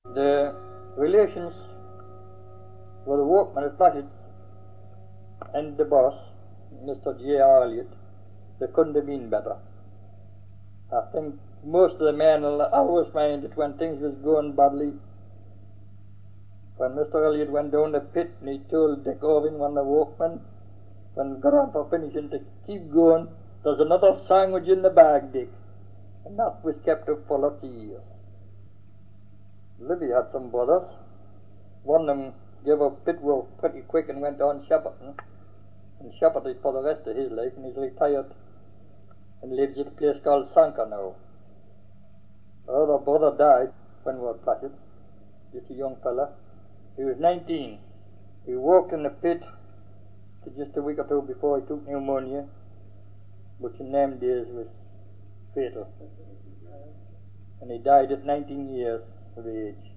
The relations with the workmen at Placid and the boss, Mr. J.R. Elliott, they couldn't have been better. I think most of the men will always find that when things was going badly, when Mr. Elliott went down the pit and he told Dick Irving, one of the workmen, when he got on for finishing, to keep going, there's another sandwich in the bag, Dick. And that was kept up for lots of years. Libby had some brothers. One of them gave up pit work pretty quick and went on shepherding, and shepherded for the rest of his life, and he's retired and lives at a place called Sanka now. The other brother died when we were Placid, just a young fella. He was 19. He worked in the pit to just a week or two before he took pneumonia, which in them days was fatal. And he died at 19 years of age.